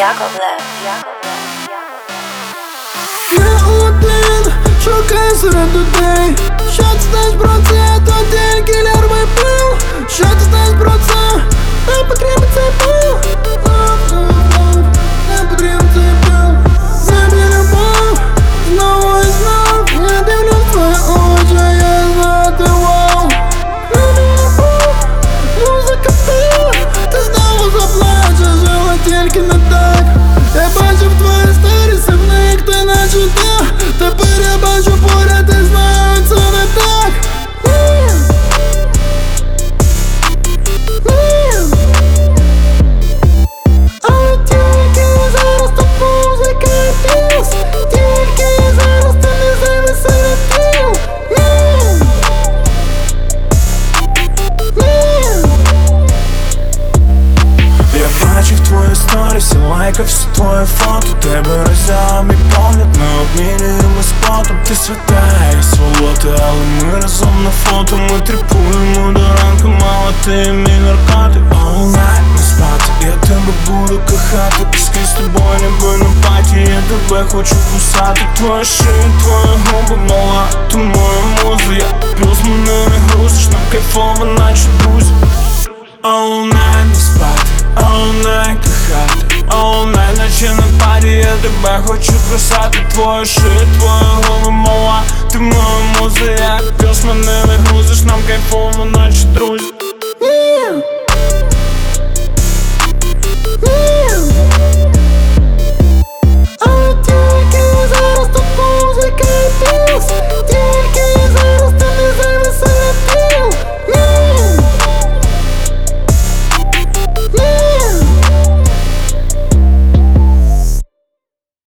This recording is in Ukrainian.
Яковлев. Я один шукаю серед людей. Що ти знаєш про це? То тільки лярвий пил. Що ти знаєш про це? Не потрібен цей пил. Не потрібен цей пил. Це мій любов, знову і знов. Я дивлюсь в твої очі, я знати вау. Це мій любов, музика пила. Ти знову заплачеш, але тільки не так. Я бачив твої сторіси, в них ти наче та. Тепер я бачу поряд і знаю, це не так. Але тільки зараз тут музика і піс. Тільки зараз ти не зайвий серед тіл. Я бачив твої сторіси, лайкав всі твої фото. Тебе роззяв мій погляд, ми обмінюємось потом. Ти свята, я сволота, але ми разом на фото. Ми тріпуємо до ранку, мала ти мій наркотик. All night не спати, я тебе буду кохати. І скрізь з тобою ніби на паті, я тебе хочу кусати. Твоя шия, твої губи, мала, ти моя муза. Я плюс мене не грузиш, нам кайфово, наче друзі. All night не спати, all night кохати, all night наче на парі, я тебе хочу кусати. Твоя шия, твої губи, мала, ти моя муза. Я плюс мене не грузиш, нам кайфово, наче друзі.